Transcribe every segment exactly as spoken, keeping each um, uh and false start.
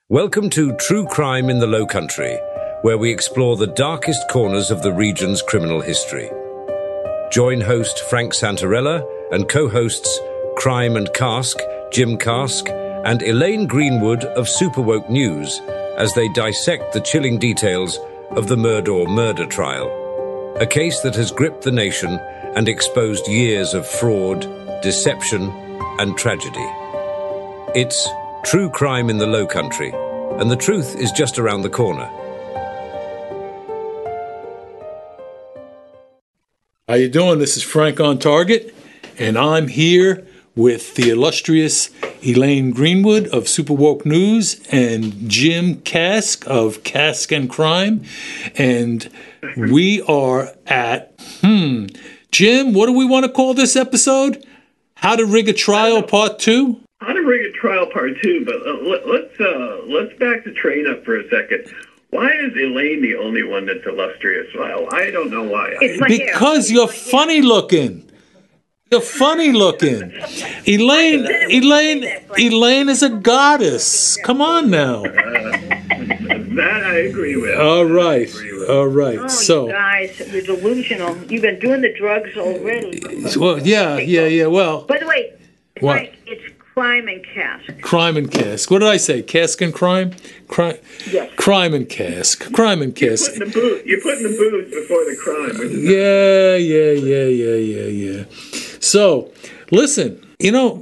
Welcome to True Crime in the Low Country, where we explore the darkest corners of the region's criminal history. Join host Frank Santarella and co-hosts Crime and Cask, Jim Cask, and Elaine Greenwood of Superwoke News as they dissect the chilling details of the Murdaugh murder trial, a case that has gripped the nation and exposed years of fraud, deception, and tragedy. It's True Crime in the Low Country, and the truth is just around the corner. How you doing? This is Frank on Target, and I'm here with the illustrious Elaine Greenwood of Superwoke News and Jim Cask of Cask and Crime, and we are at, hmm, Jim, what do we want to call this episode? How to Rig a Trial Part two? How to Rig a Trial Part two, but uh, let's uh, let's back the train up for a second. Why is Elaine the only one that's illustrious? Well, I don't know why. It's because you're funny looking. You're funny looking. Elaine, Elaine, Elaine is a goddess. Come on now. Uh, that I agree with. All right. With. All right. Oh, so, you guys, you're delusional. You've been doing the drugs already. Well, yeah, yeah, yeah. Well, by the way, what? Frank, it's Crime and Cask. Crime and Cask. What did I say? Cask and Crime? Crime. Yes. Crime and Cask. Crime and Cask. You're putting the booze, you're putting the booze before the crime. Yeah, yeah, yeah, yeah, yeah, yeah. So, listen, you know,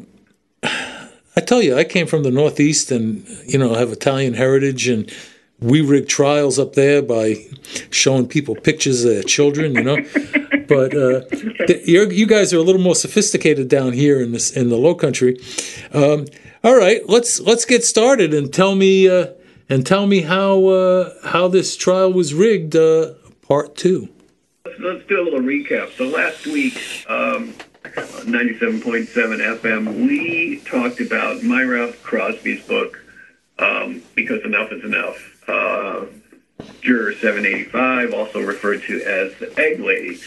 I tell you, I came from the Northeast and, you know, have Italian heritage, and we rig trials up there by showing people pictures of their children, you know. But uh, the, you're, you guys are a little more sophisticated down here in this in the Low Country. Um, all right, let's let's get started and tell me uh, and tell me how uh, how this trial was rigged. Uh, part two. Let's, let's do a little recap. So last week, um, ninety-seven point seven F M, we talked about Myra Crosby's book, um, Because Enough is Enough. Uh, Juror seven eighty-five, also referred to as the Egg Lady.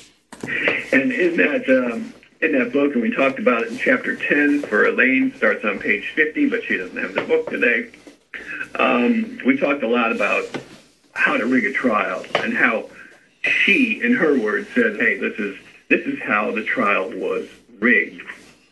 And in that um, in that book, and we talked about it in chapter ten for Elaine, starts on page fifty, but she doesn't have the book today. Um, we talked a lot about how to rig a trial and how she, in her words, said, "Hey, this is this is how the trial was rigged."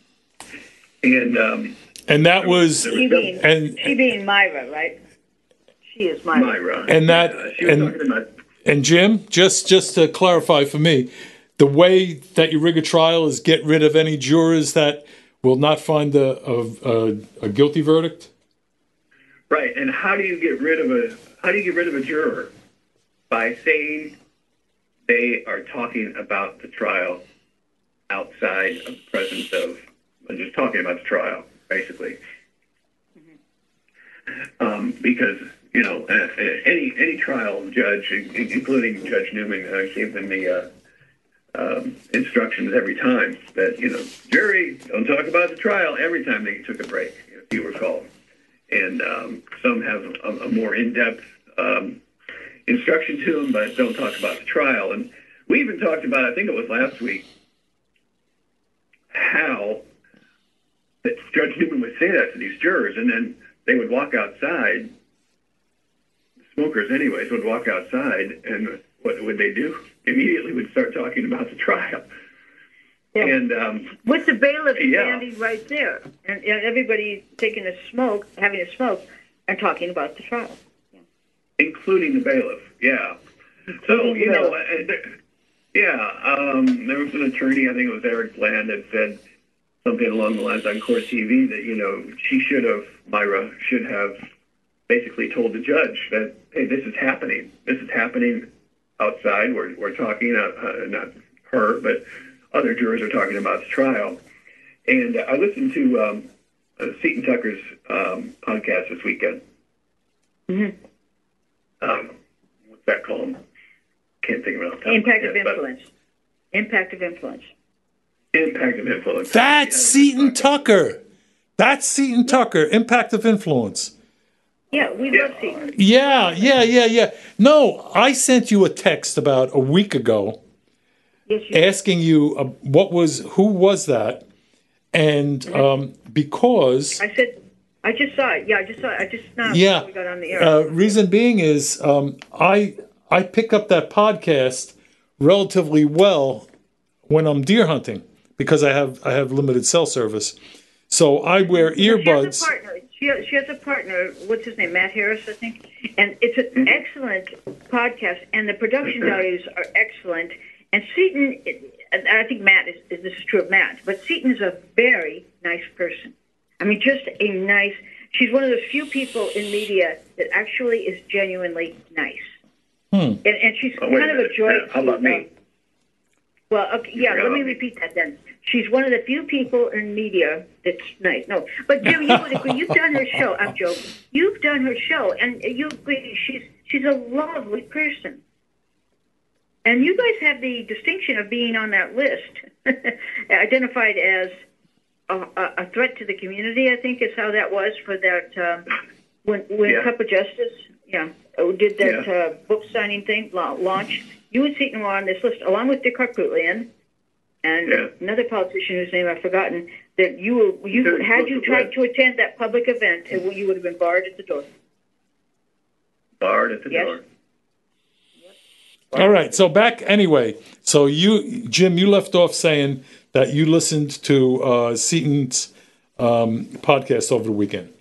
And um, and that was she being, and she being Myra, right? She is Myra. Myra. And that uh, she was and, talking about. And Jim, just just to clarify for me, the way that you rig a trial is get rid of any jurors that will not find a a, a guilty verdict. Right, and how do you get rid of a how do you get rid of a juror? By saying they are talking about the trial outside of the presence of, just talking about the trial, basically. Mm-hmm. Um, because. You know, uh, any any trial judge, including Judge Newman, uh, gave them the uh, um, instructions every time that, you know, jury, don't talk about the trial every time they took a break, if you recall. And um, some have a, a more in-depth um, instruction to them, but don't talk about the trial. And we even talked about, I think it was last week, how that Judge Newman would say that to these jurors, and then they would walk outside. Smokers, anyways, would walk outside, and what would they do? Immediately would start talking about the trial. Yeah. And um, with the bailiff yeah. standing right there, and, and everybody taking a smoke, having a smoke, and talking about the trial. Yeah. Including the bailiff, yeah. So, you know, uh, yeah, um, there was an attorney, I think it was Eric Bland, that said something along the lines on Court T V that, you know, she should have, Myra should have basically told the judge that, hey, this is happening. This is happening outside. We're, we're talking, uh, uh, not her, but other jurors are talking about the trial. And uh, I listened to um, uh, Seton Tucker's um, podcast this weekend. Mm-hmm. Um, what's that called? Can't think of it. Impact of influence. Impact of influence. Impact of influence. That's yeah, Seton Tucker. That's Seton Tucker. Impact of influence. Yeah, we yeah. love Seton. Yeah, yeah, yeah, yeah. No, I sent you a text about a week ago yes, you asking you uh, what was, who was that? And um, because... I said, I just saw it. Yeah, I just saw it. I just now Yeah. we got on the air. Uh, reason being is um, I I pick up that podcast relatively well when I'm deer hunting because I have I have limited cell service. So I wear earbuds. She has a partner. She has, she has a partner. What's his name? Matt Harris, I think. And it's an excellent podcast, and the production values are excellent. And Seton, and I think Matt is, is this is true of Matt, but Seton is a very nice person. I mean, just a nice. She's one of those few people in media that actually is genuinely nice. Hmm. And, and she's Oh, kind of a joy. How about me? Um, well, okay, yeah, let me repeat that then. She's one of the few people in media that's nice. No, but Jim, you would agree. You've done her show. I'm joking. You've done her show, and you agree she's she's a lovely person. And you guys have the distinction of being on that list, identified as a, a threat to the community. I think is how that was for that um, when when Yeah. Cup of Justice, yeah, did that Yeah. uh, book signing thing la- launch. You and Seton were on this list, along with Dick Harpootlian and Yeah. another politician whose name I've forgotten. That you were, you They're had you supposed to tried win. to attend that public event, and you would have been barred at the door. Barred at the Yes. door. All right. So back anyway. So you, Jim, you left off saying that you listened to uh, Seton's um, podcast over the weekend.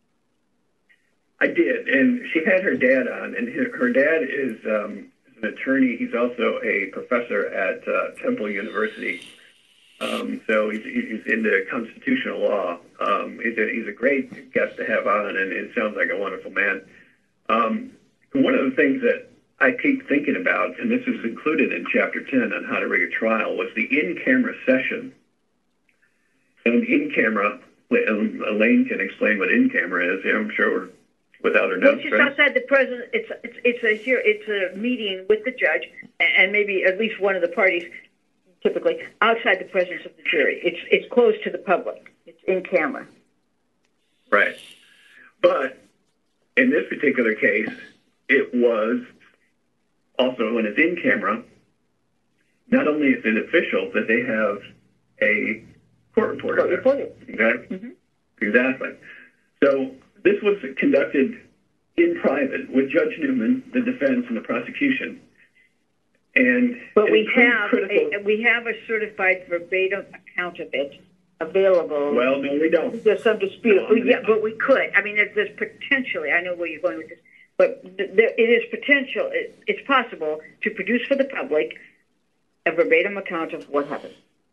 I did, and she had her dad on, and her, her dad is um, an attorney. He's also a professor at uh, Temple University. Um, so he's, he's into constitutional law. Um, he's, a, he's a great guest to have on, and it sounds like a wonderful man. Um, one of the things that I keep thinking about, and this is included in Chapter ten on how to rig a trial, was the in-camera session. And in-camera, Elaine can explain what in-camera is. Yeah, I'm sure without her Well, notes, it's just right? outside the president. It's it's it's a here. It's a meeting with the judge and maybe at least one of the parties, typically outside the presence of the jury. It's it's closed to the public. It's in camera. Right. But in this particular case, it was also when it's in camera, not only is it official that they have a court reporter Court there. reporter. Exactly. Mhm. Exactly. So this was conducted in private with Judge Newman, the defense, and the prosecution. And But it we includes have critical, a, we have a certified verbatim account of it available. well, no, we don't. There's some dispute. No, Oh, yeah, but we could. I mean, there's, there's potentially. I know where you're going with this, but th- there, it is potential. It, it's possible to produce for the public a verbatim account of what happened.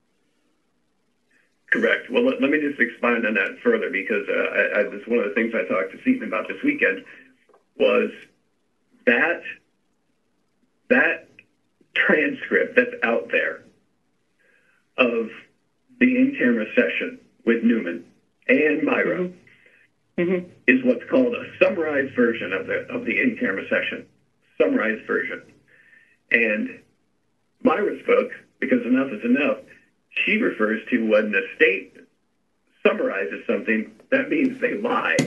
Correct. Well, let, let me just expand on that further because uh, I, I, that's one of the things I talked to Seton about this weekend was that that transcript that's out there of the in-camera session with Newman and Myra Mm-hmm. Mm-hmm. is what's called a summarized version of the of the in-camera session, summarized version. And Myra's book, because enough is enough, she refers to when the state summarizes something, that means they lie.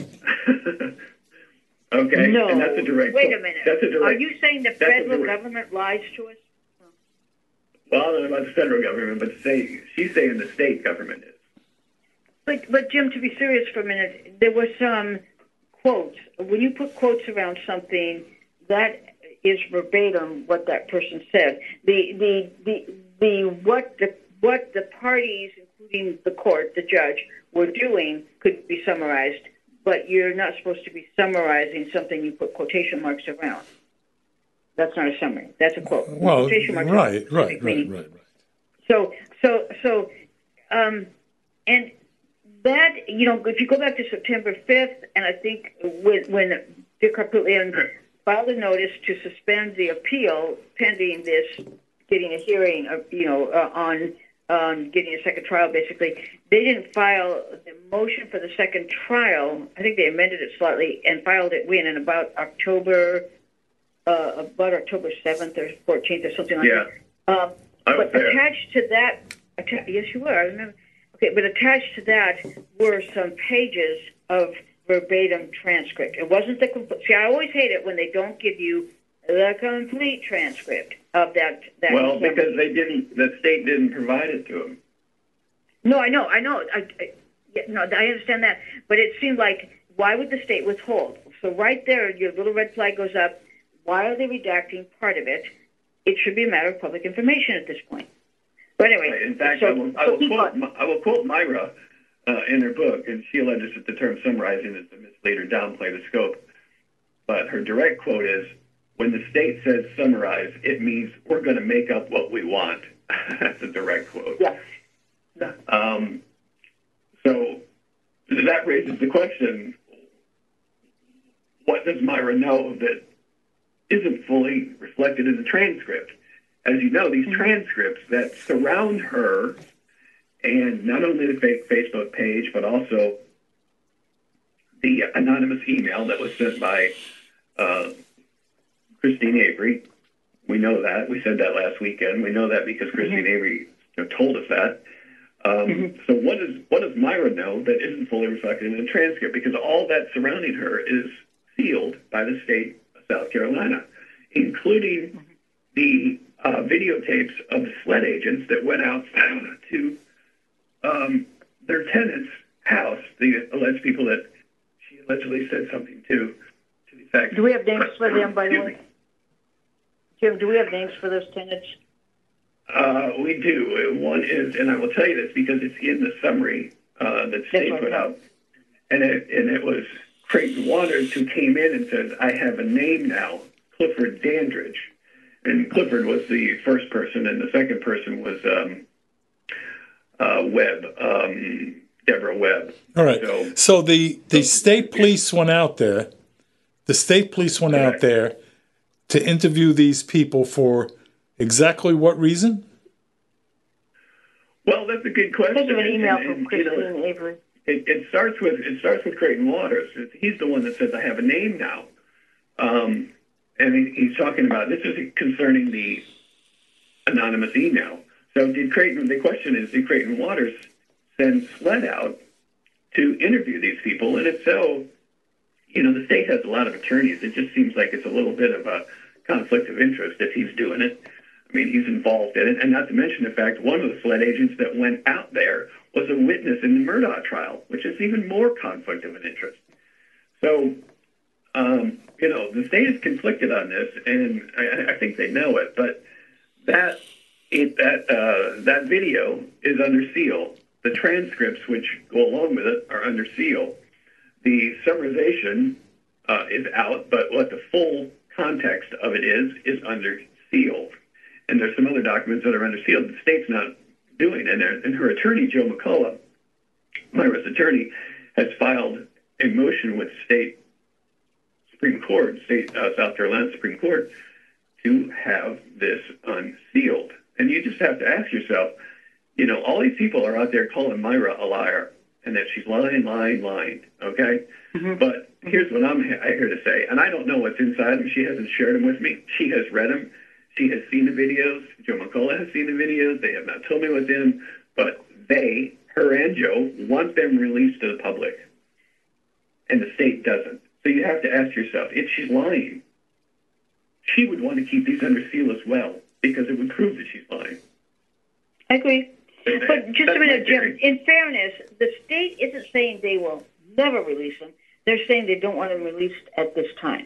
Okay? No. And that's a direct Wait a minute. That's a direct, Are you saying the a federal direct- government lies to us? well, I don't know about the federal government, but say, she's saying the state government is. But, but Jim, to be serious for a minute, there were some quotes. When you put quotes around something, that is verbatim what that person said. The the the, the what the what the parties, including the court, the judge, were doing could be summarized, but you're not supposed to be summarizing something you put quotation marks around. That's not a summary. That's a quote. Well, Quotation marks right, are right, specific right, meaning. right, right. So, so, so, um, and that, you know, if you go back to September fifth, and I think when, when Dick Harpootlian filed a notice to suspend the appeal pending this, getting a hearing, uh, you know, uh, on um, getting a second trial, basically, they didn't file the motion for the second trial. I think they amended it slightly and filed it when in about October, uh, about October seventh or fourteenth or something like Yeah. that. Um, I was but there. attached to that, atta- yes, you were. I remember. Okay, but attached to that were some pages of verbatim transcript. It wasn't the complete. See, I always hate it when they don't give you the complete transcript of that. that Well, summary. because they didn't, the state didn't provide it to them. No, I know, I know. I, I, Yeah, no, I understand that, but it seemed like, why would the state withhold? So right there, your little red flag goes up. Why are they redacting part of it? It should be a matter of public information at this point. But anyway, Right. In fact, so, I will, I so will he quote got- I will quote Myra uh, in her book, and she alleges that the term summarizing is to mislead or downplay the scope. But her direct quote is, "When the state says summarize, it means we're going to make up what we want." That's a direct quote. Yeah. Yeah. Um, so that raises the question: what does Myra know that isn't fully reflected in the transcript? As you know, these Mm-hmm. transcripts that surround her, and not only the fake Facebook page, but also the anonymous email that was sent by uh, Christine Avery. We know that. We said that last weekend. We know that because Christine Mm-hmm. Avery you know, told us that. Um, Mm-hmm. So what does what does Myra know that isn't fully reflected in the transcript? Because all that surrounding her is sealed by the state of South Carolina, including the uh, videotapes of the SLED agents that went out to um, their tenant's house, the alleged people that she allegedly said something to, to the effect. Do we have names for them, by the Excuse way? me. Jim, do we have names for those tenants? Uh, we do. One is, and I will tell you this because it's in the summary uh, that state right, put yeah. out, and it, and it was Creighton Waters who came in and said, "I have a name now, Clifford Dandridge." And Clifford was the first person, and the second person was um, uh, Webb, um, Deborah Webb. All right. So, So the, the state police went out there. The state police went out Correct. there to interview these people for exactly what reason? well, that's a good question. Because of an And- email and- from and, you know, Christine Avery. It, it starts with it starts with Creighton Waters. He's the one that says, "I have a name now," um, and he, he's talking about this is concerning the anonymous email. So, did Creighton? The question is, did Creighton Waters send SLED out to interview these people? And if so, you know, the state has a lot of attorneys. It just seems like it's a little bit of a conflict of interest if he's doing it. I mean, he's involved in it, and not to mention the fact one of the SLED agents that went out there was a witness in the Murdaugh trial, which is even more conflict of an interest. So, um, you know, the state is conflicted on this, and I, I think they know it. But that it, that uh, that video is under seal. The transcripts, which go along with it, are under seal. The summarization uh, is out, but what the full context of it is is under seal. And there's some other documents that are under seal that the state's not doing. And, and her attorney, Joe McCullough, Myra's attorney, has filed a motion with state Supreme Court, state uh, South Carolina Supreme Court, to have this unsealed. And you just have to ask yourself, you know, all these people are out there calling Myra a liar and that she's lying, lying, lying, okay? Mm-hmm. But here's what I'm ha- here to say, and I don't know what's inside them. She hasn't shared them with me. She has read them. She has seen the videos. Joe McCullough has seen the videos. They have not told me what's in them, but they, her and Joe, want them released to the public, and the state doesn't. So you have to ask yourself, if she's lying, she would want to keep these under seal as well because it would prove that she's lying. I agree. And But just that's a my minute, Jim. theory. In fairness, the state isn't saying they will never release them. They're saying they don't want them released at this time.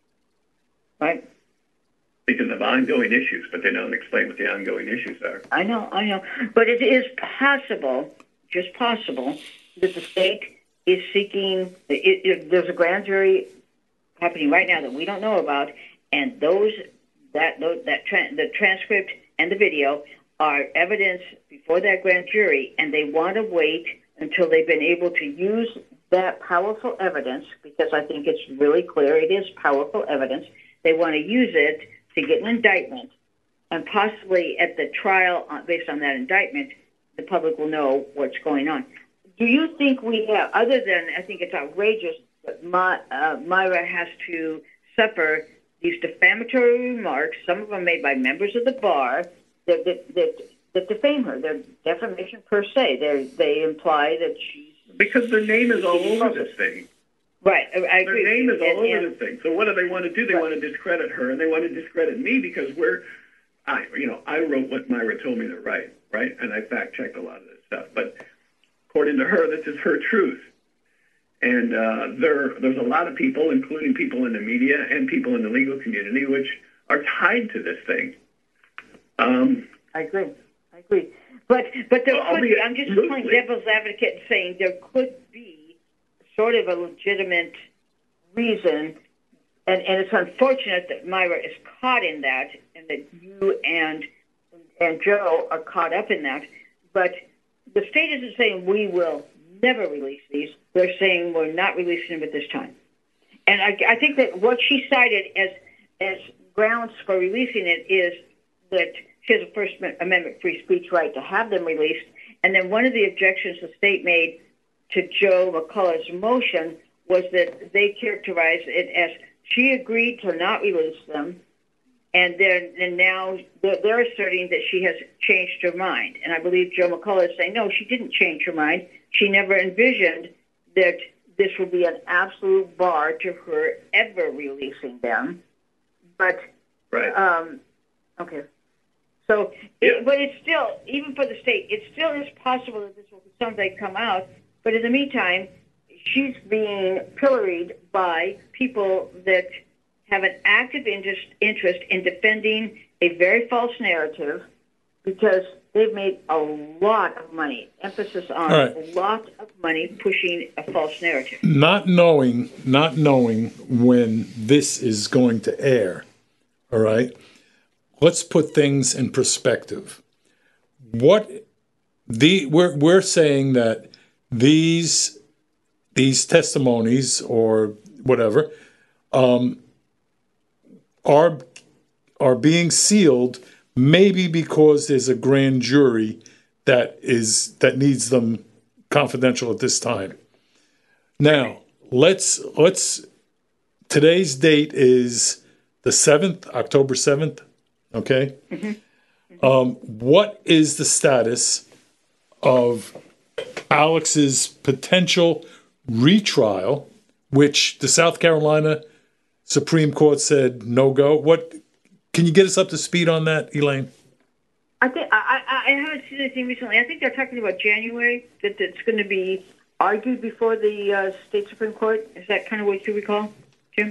Right? Because of ongoing issues, but they don't explain what the ongoing issues are. I know, I know. But it is possible, just possible, that the state is seeking, it, it, there's a grand jury happening right now that we don't know about, and those, that, those, that tra- the transcript and the video are evidence before that grand jury, and they want to wait until they've been able to use that powerful evidence, because I think it's really clear it is powerful evidence. They want to use it to get an indictment, and possibly at the trial, uh, based on that indictment, the public will know what's going on. Do you think we have, other than, I think it's outrageous that My, uh, Myra has to suffer these defamatory remarks, some of them made by members of the bar, that, that, that, that defame her. They're defamation per se. They're, they imply that she's... Because their name is all over this thing. Right, I, I Their agree. name is all And- over and- this thing. So what do they want to do? They Right. want to discredit her, and they want to discredit me because we're, I, you know, I wrote what Myra told me to write, right? And I fact checked a lot of this stuff. But according to her, this is her truth. And uh, there, there's a lot of people, including people in the media and people in the legal community, which are tied to this thing. Um, I agree. I agree. But but there well, could be, I'm just loosely. playing devil's advocate and saying there could be sort of a legitimate reason, and, and it's unfortunate that Myra is caught in that, and that you and and Joe are caught up in that. But the state isn't saying we will never release these. They're saying we're not releasing them at this time. And I, I think that what she cited as as grounds for releasing it is that she has a First Amendment free speech right to have them released. And then one of the objections the state made to Joe McCullough's motion was that they characterized it as she agreed to not release them, and then and now they're, they're asserting that she has changed her mind. And I believe Joe McCullough is saying, no, she didn't change her mind. She never envisioned that this would be an absolute bar to her ever releasing them. But, right. um, okay. So, Yeah. it, but it's still, even for the state, it still is possible that this will someday come out. But in the meantime, she's being pilloried by people that have an active interest, interest in defending a very false narrative, because they've made a lot of money, emphasis on All right. a lot of money pushing a false narrative. Not knowing, not knowing when this is going to air, all right? Let's put things in perspective. What the we're we're saying that these these testimonies or whatever um, are are being sealed, maybe because there's a grand jury that is that needs them confidential at this time. Now, let's let's today's date is the seventh, October seventh. Okay. Mm-hmm. Mm-hmm. Um, what is the status of Alex's potential retrial, which the South Carolina Supreme Court said no go? What can you get us up to speed on that, Elaine? I think I, I, I haven't seen anything recently. I think they're talking about January, that it's going to be argued before the uh, state Supreme Court. Is that kind of what you recall, Jim?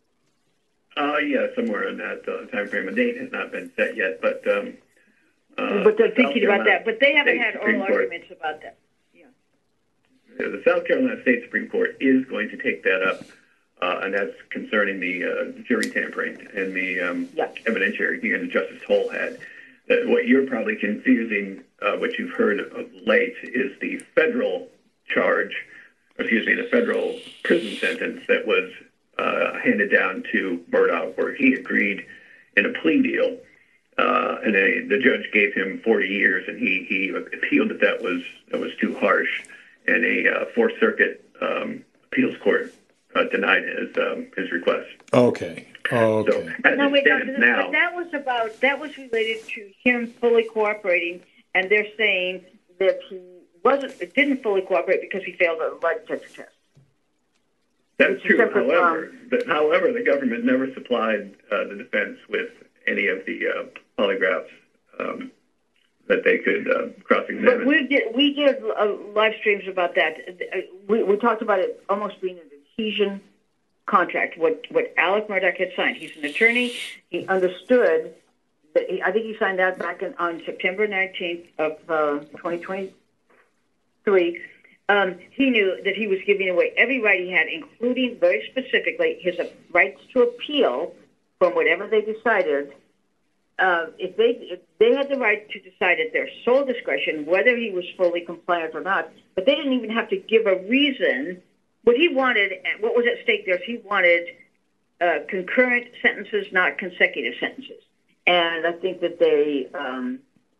Uh, yeah, somewhere in that uh, time frame. A date has not been set yet, but um, uh, but they're the thinking South about that. But they haven't State had Supreme oral Court, arguments about that. Yeah. The South Carolina State Supreme Court is going to take that up, uh, and that's concerning the uh, jury tampering and the um, yeah. evidentiary hearing that Justice Toll had. Uh, what you're probably confusing, uh, what you've heard of late, is the federal charge, excuse me, the federal prison sentence that was Uh, handed down to Murdaugh, where he agreed in a plea deal, uh, and they, the judge gave him forty years, and he, he appealed that that was that was too harsh, and a uh, Fourth Circuit um, appeals court uh, denied his um, his request. Okay. Oh, okay. So, as No, it wait, no, stands this, now, but that was about that was related to him fully cooperating, and they're saying that he wasn't didn't fully cooperate because he failed a lie detector test. that's true. separate However, from- but, however, the government never supplied uh, the defense with any of the uh, polygraphs um, that they could uh, cross-examine. But we did we did uh, live streams about that. Uh, We, we talked about it almost being an adhesion contract. What what Alec Murdaugh had signed. He's an attorney. He understood that. He, I think he signed that back in, on September nineteenth of uh, twenty twenty-three. Um, he knew that he was giving away every right he had, including very specifically his uh, rights to appeal from whatever they decided. Uh, if they if they had the right to decide at their sole discretion whether he was fully compliant or not, but they didn't even have to give a reason. What he wanted, what was at stake there, is he wanted uh, concurrent sentences, not consecutive sentences. And I think that they um,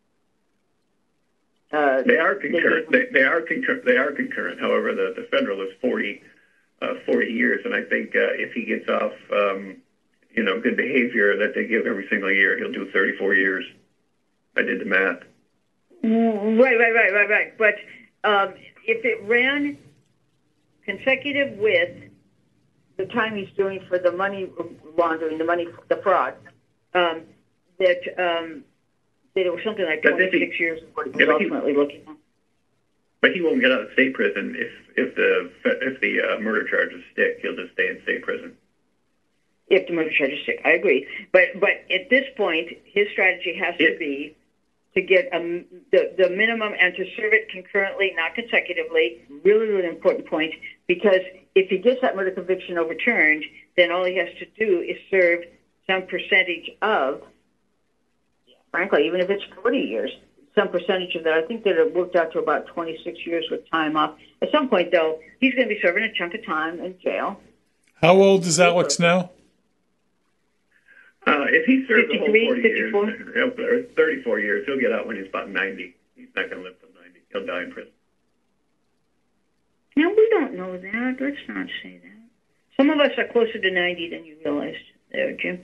uh, They are concurrent. They They, they are concurrent. They are concurrent. However, the, the federal is forty, uh, forty years, and I think uh, if he gets off, um, you know, good behavior that they give every single year, he'll do thirty-four years. I did the math. Right, right, right, right, right. But um, if it ran consecutive with the time he's doing for the money laundering, the money, the fraud, um, that um, that it was something like But if he- twenty-six years is what he was if he- ultimately looking at. but he won't get out of state prison if if the if the uh, murder charges stick. He'll just stay in state prison. If the murder charges stick, I agree. But but at this point, his strategy has to It- be to get um, the the minimum and to serve it concurrently, not consecutively. Really, really important point, because if he gets that murder conviction overturned, then all he has to do is serve some percentage of, frankly, even if it's forty years, some percentage of that. I think that it worked out to about twenty-six years with time off. At some point, though, he's going to be serving a chunk of time in jail. How old is Alex now? Uh, if he serves the whole fifty-three, forty fifty-four? years, or thirty-four years, he'll get out when he's about ninety. He's not going to live till ninety. He'll die in prison. No, we don't know that. Let's not say that. Some of us are closer to ninety than you realized there, Jim.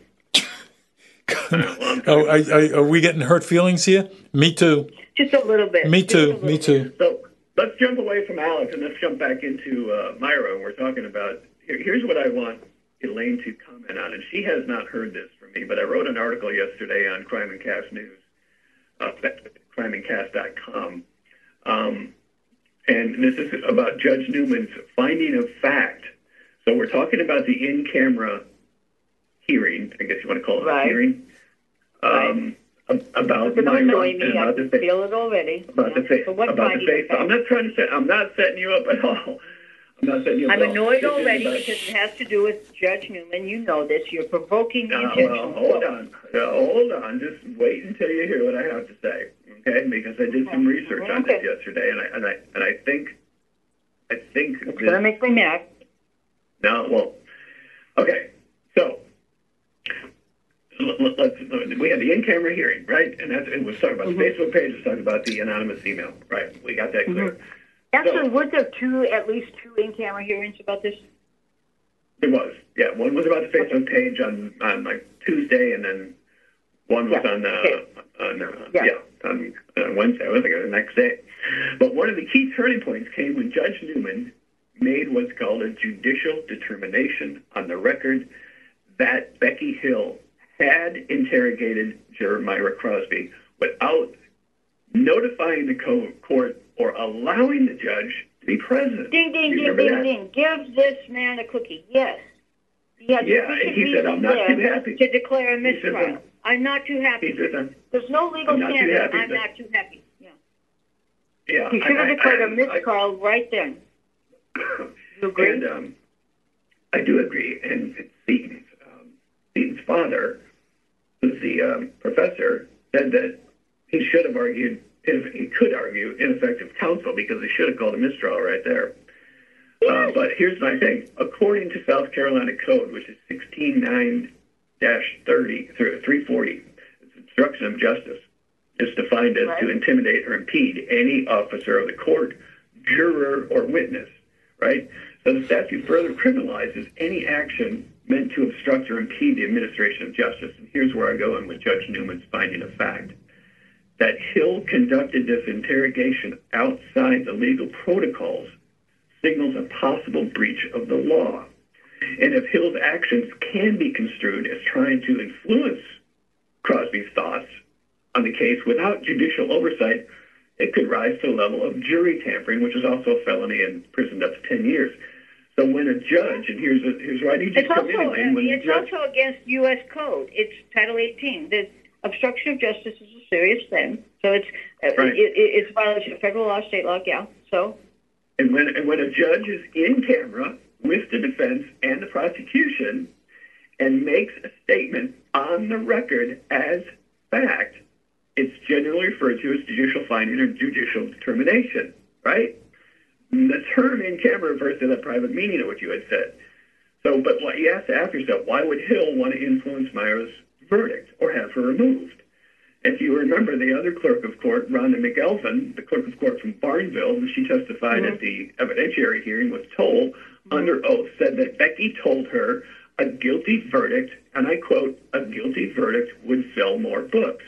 Oh, I, I, are we getting hurt feelings here? Me too. Just a little bit. Me Just a too. little Me bit. too. So let's jump away from Alex and let's jump back into uh, Myra. And we're talking about, here, here's what I want Elaine to comment on. And she has not heard this from me, but I wrote an article yesterday on Crime and Cast News, uh, crime and cast dot com. Um, and this is about Judge Newman's finding of fact. So we're talking about the in-camera hearing, I guess you want to call it Right. a hearing, um, ab- about It's Myra annoying me. and I about the can face. feel it already. About the Yeah. face. So what About the finding face. of fact? I'm not trying to say. I'm not setting you up at all. I'm not setting you up I'm at all. annoyed This is already about- because it has to do with Judge Newman. You know this. You're provoking me Uh, intentionally. well, hold on. Uh, hold on. Just wait until you hear what I have to say, okay? Because I did some research on this Okay. yesterday, and I and I and I think, I think. It's this- going to make me mad. No, well, okay. So l- l- let's. We had the in-camera hearing, right? And that's it was talking about Mm-hmm. the Facebook page. Was talking about the anonymous email, right? We got that clear. Actually, So- weren't there two, at least two in-camera hearings about this? It was, yeah. One was about the Facebook page on, on like Tuesday, and then one was Yeah, on uh, okay. on uh, Yeah. yeah, on uh, Wednesday. I think it was the next day. But one of the key turning points came when Judge Newman made what's called a judicial determination on the record that Becky Hill had interrogated juror Myra Crosby without notifying the co- court or allowing the judge to be present. Ding, ding, You ding, remember ding, that? ding. Give this man a cookie. Yes. He had Yeah, sufficient he said, reason "I'm not there too happy." to declare a He said, mistrial. "I'm- I'm not too happy. He said, I'm- There's no legal I'm not too standard. happy I'm that- not too happy. Yeah. Yeah, He should I- have I- declared I- a mistrial right then. You agree? And um, I do agree. And Seaton's, um, Seaton's father, who's the um, professor, said that he should have argued, if he could argue, ineffective counsel because he should have called a mistrial right there. Uh, but here's my thing. According to South Carolina Code, which is sixteen nine thirty through three forty, it's obstruction of justice. It's defined as Right. to intimidate or impede any officer of the court, juror, or witness, right? So the statute further criminalizes any action meant to obstruct or impede the administration of justice. And here's where I go in with Judge Newman's finding of fact. That Hill conducted this interrogation outside the legal protocols signals a possible breach of the law. And if Hill's actions can be construed as trying to influence Crosby's thoughts on the case without judicial oversight, it could rise to the level of jury tampering, which is also a felony and imprisoned up to ten years. So when a judge, and here's a, here's where I need you to It's come also in, Elaine, when a it's judge, also against U S code. It's Title eighteen. The obstruction of justice is a serious thing. So it's uh, Right. it, it, it's a violation of federal law, state law. Yeah. So and when and when a judge is in camera with the defense and the prosecution and makes a statement on the record as fact, it's generally referred to as judicial finding or judicial determination, right? The term in camera refers to the private meaning of what you had said. So, but what you have to ask yourself, why would Hill want to influence Myra's verdict or have her removed? If you remember, the other clerk of court, Rhonda McElvin, the clerk of court from Barnville, who she testified Mm-hmm. at the evidentiary hearing, was told under oath, said that Becky told her a guilty verdict, and I quote, a guilty verdict would sell more books.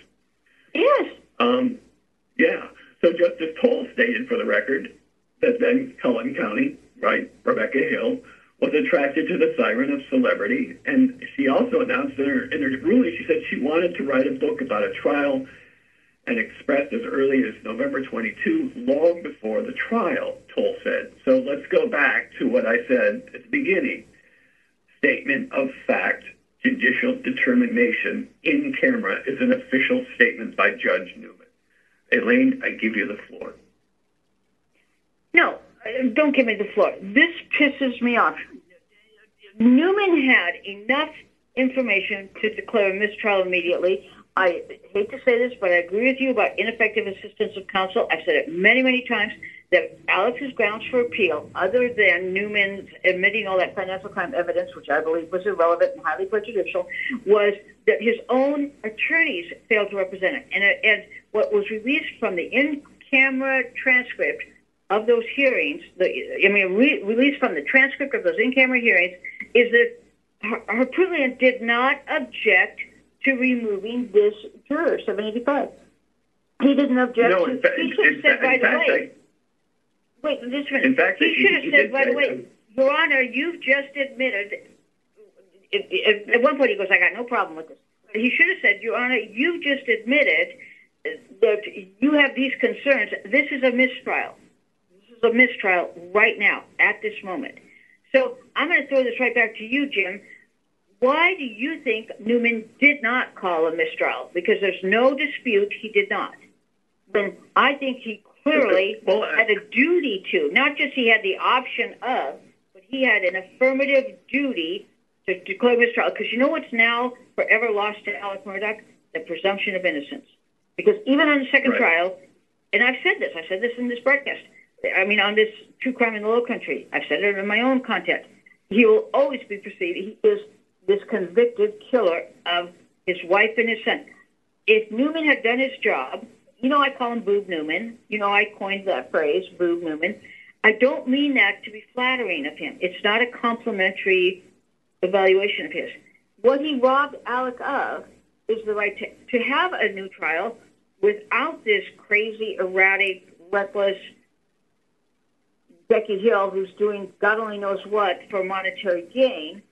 yes. Um, yeah. So Justice Toll stated for the record that then Cullen County, right, Rebecca Hill, was attracted to the siren of celebrity. And she also announced in her, in her ruling, she said she wanted to write a book about a trial and expressed as early as November twenty-second, long before the trial, Toll said. So let's go back to what I said at the beginning. Statement of fact, judicial determination in camera is an official statement by Judge Newman. Elaine, I give you the floor. No, don't give me the floor. This pisses me off. Newman had enough information to declare a mistrial immediately. I hate to say this, but I agree with you about ineffective assistance of counsel. I've said it many, many times that Alex's grounds for appeal, other than Newman's admitting all that financial crime evidence, which I believe was irrelevant and highly prejudicial, was that his own attorneys failed to represent him. And, and what was released from the in-camera transcript of those hearings, the, I mean, re- released from the transcript of those in-camera hearings, is that Harpootlian did not object to removing this juror, seven eighty-five. He didn't object No, to in fact, he should have said right fact, away. I, wait, just a minute. In fact, he should have he, said he right say, away, um, Your Honor, you've just admitted. It, it, at one point he goes, I got no problem with this. He should have said, Your Honor, you've just admitted that you have these concerns. This is a mistrial. This is a mistrial right now, at this moment. So I'm going to throw this right back to you, Jim. Why do you think Newman did not call a mistrial? Because there's no dispute he did not. Then I think he clearly well, uh, had a duty to, not just he had the option of, but he had an affirmative duty to declare mistrial. Because you know what's now forever lost to Alex Murdaugh? The presumption of innocence. Because even on the second right. trial, and I've said this, I said this in this broadcast, I mean on this True Crime in the Low Country, I've said it in my own content, he will always be perceived, he is this convicted killer of his wife and his son. If Newman had done his job, you know I call him Boob Newman, you know I coined that phrase, Boob Newman. I don't mean that to be flattering of him. It's not a complimentary evaluation of his. What he robbed Alec of is the right to, to have a new trial without this crazy, erratic, reckless Becky Hill who's doing God only knows what for monetary gain.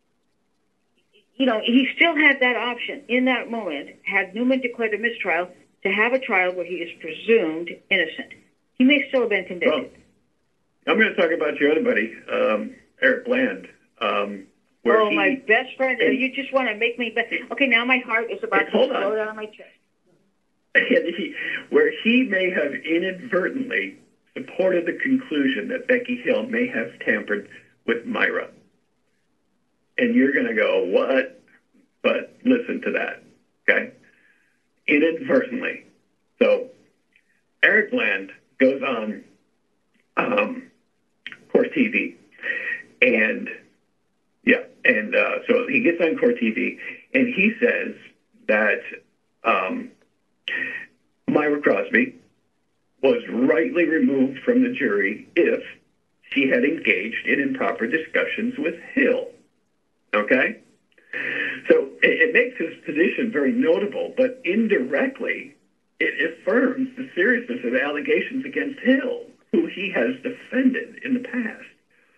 You know, he still had that option in that moment, had Newman declared a mistrial, to have a trial where he is presumed innocent. He may still have been convicted. Well, I'm going to talk about your other buddy, um, Eric Bland. Um, where oh, he, my best friend. And, you just want to make me... Be- okay, now my heart is about to explode out of my chest. And he, where he may have inadvertently supported the conclusion that Becky Hill may have tampered with Myra. And you're going to go, what? But listen to that, okay? Inadvertently. So Eric Bland goes on um, Court T V. And, yeah, and uh, so he gets on Court T V, and he says that um, Myra Crosby was rightly removed from the jury if she had engaged in improper discussions with Hill. Okay? So it, it makes his position very notable, but indirectly it affirms the seriousness of allegations against Hill, who he has defended in the past.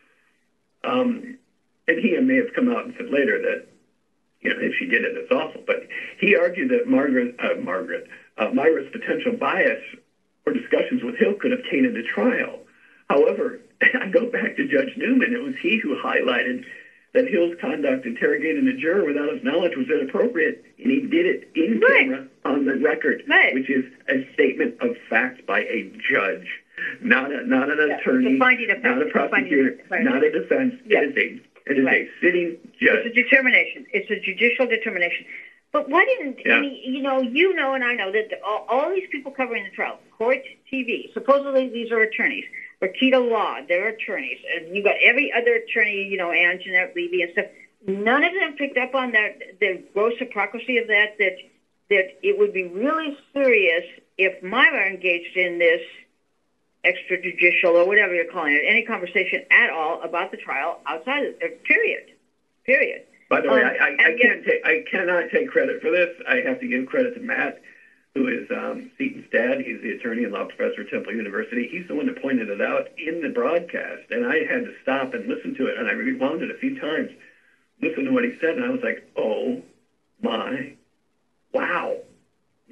Um, and he may have come out and said later that, you know, if she did it, it's awful. But he argued that Margaret, uh, Margaret, uh, Myra's potential bias or discussions with Hill could have tainted the trial. However, I go back to Judge Newman. It was he who highlighted that Hill's conduct interrogating a juror without his knowledge was inappropriate, and he did it in right. camera on the record, right. which is a statement of fact by a judge, not a, not an yeah, attorney, not a prosecutor, a not a defense. Yeah. It is a it is right. a sitting judge. It's a determination. It's a judicial determination. But why didn't yeah. any? You know, you know, and I know that all, all these people covering the trial, Court T V, supposedly these are attorneys. Rakita Law, they're attorneys. And you got every other attorney, you know, Ann Jeanette Levy and stuff. None of them picked up on that, the gross hypocrisy of that, that that it would be really serious if Myra engaged in this extrajudicial or whatever you're calling it, any conversation at all about the trial outside of it, period. Period. By the way, um, I, I, I can't take, I cannot take credit for this. I have to give credit to Matt, who is um, Seaton's dad. He's the attorney and law professor at Temple University. He's the one that pointed it out in the broadcast, and I had to stop and listen to it, and I rewound it a few times, listen to what he said, and I was like, oh, my, wow.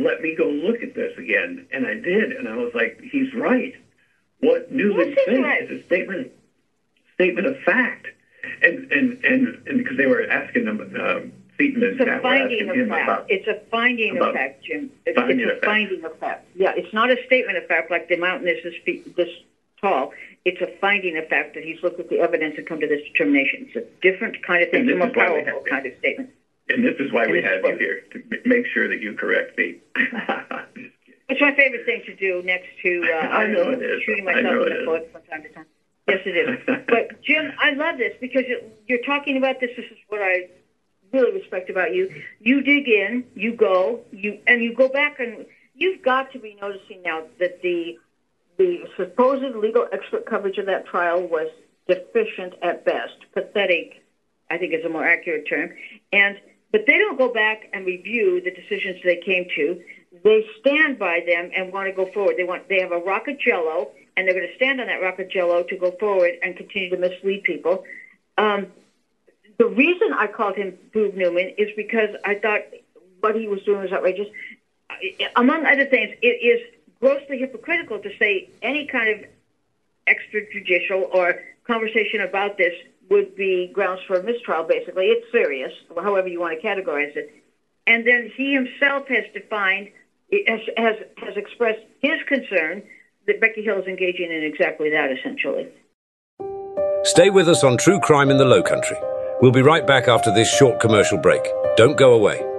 let me go look at this again. And I did. And I was like, he's right. What Newman said right? is a statement statement of fact. And and, and, and because they were asking them, um, Seaton and It's a finding of fact. About, it's a finding of fact, Jim. It's, it's a of finding fact. of fact. Yeah, it's not a statement of fact like the mountain is this, this tall. It's a finding of fact that he's looked at the evidence and come to this determination. It's a different kind of thing. It's a more powerful kind of statement. And this is why and we have you here, to make sure that you correct me. It's my favorite thing to do next to uh, I know it is. shooting myself in the foot from time to time. Yes, it is. But, Jim, I love this because you're talking about this. This is what I really respect about you. You dig in, you go, you and you go back, and you've got to be noticing now that the the supposed legal expert coverage of that trial was deficient at best, pathetic, I think is a more accurate term. And but they don't go back and review the decisions they came to. They stand by them and want to go forward. They want they have a rock of Jello, and they're going to stand on that rock of Jello to go forward and continue to mislead people. Um, the reason I called him Boob Newman is because I thought what he was doing was outrageous. Among other things, it is grossly hypocritical to say any kind of extrajudicial or conversation about this would be grounds for a mistrial, basically. It's serious, however you want to categorize it. And then he himself has defined, has, has, has expressed his concern that Becky Hill is engaging in exactly that, essentially. Stay with us on True Crime in the Low Country. We'll be right back after this short commercial break. Don't go away.